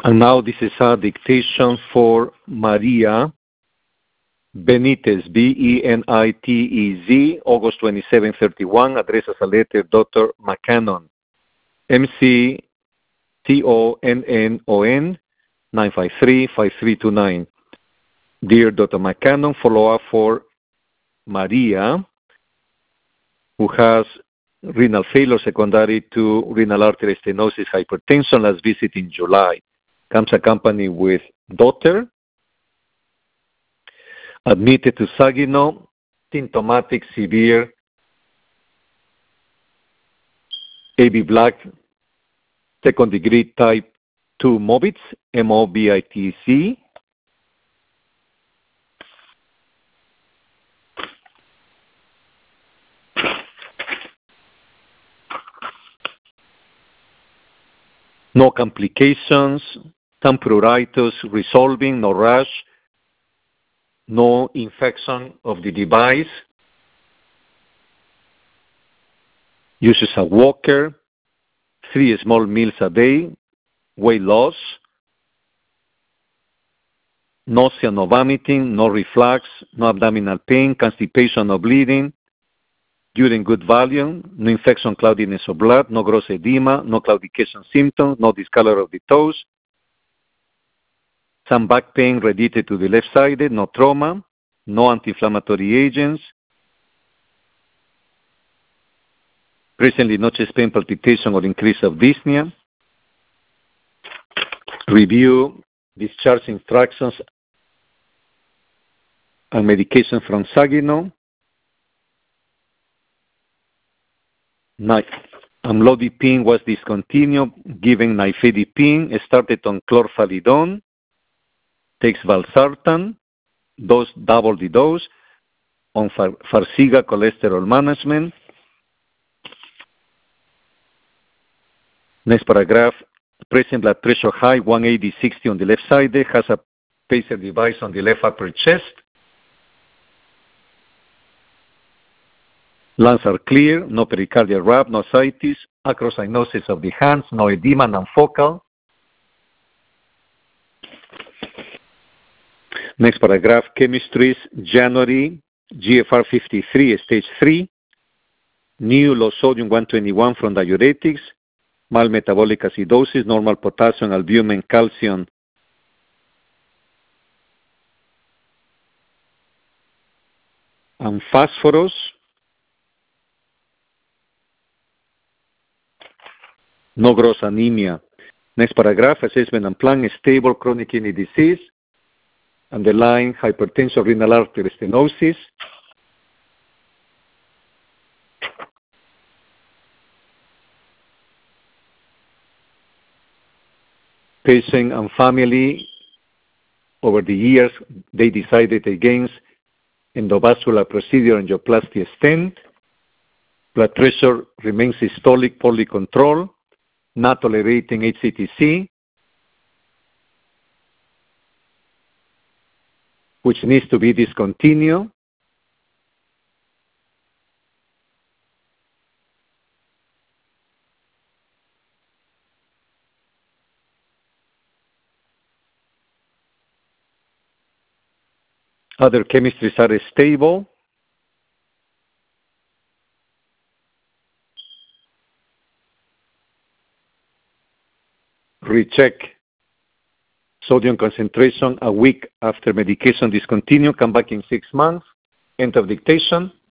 And now this is a dictation for Maria Benitez, Benitez, August 2731, address as a letter, Dr. McCannon, McConnon, 953-5329. Dear Dr. McCannon, follow-up for Maria, who has renal failure secondary to renal artery stenosis hypertension, last visit in July. Comes accompanied with daughter, admitted to Saginaw, symptomatic severe AB Black, second degree type 2 MOBITZ, MOBITC. No complications, some pruritus resolving, no rash, no infection of the device. Uses a walker, 3 small meals a day, weight loss, nausea, no vomiting, no reflux, no abdominal pain, constipation, no bleeding, urine good volume, no infection, cloudiness of blood, no gross edema, no claudication symptoms, no discolor of the toes, some back pain related to the left-sided, no trauma, no anti-inflammatory agents, presently no chest pain, palpitation, or increase of dyspnea. Review discharge instructions and medication from Saginaw. Amlodipine was discontinued, given nifedipine, started on chlorphalidone, takes valsartan, double the dose, on Farxiga cholesterol management. Next paragraph, present blood pressure high, 180/60 on the left side, has a pacer device on the left upper chest. Lungs are clear, no pericardial rub, no ascites, acrocyanosis of the hands, no edema, non-focal. Next paragraph, chemistries, January, GFR 53, stage 3, new low sodium 121 from diuretics, mild metabolic acidosis, normal potassium, albumin, calcium, and phosphorus. No gross anemia. Next paragraph, assessment and plan, stable chronic kidney disease, underlying hypertension, renal artery stenosis. Patient and family, over the years, they decided against endovascular procedure, angioplasty stent. Blood pressure remains systolic, poorly controlled, not tolerating HCTC, which needs to be discontinued. Other chemistries are stable. Recheck sodium concentration a week after medication discontinued. Come back in 6 months. End of dictation.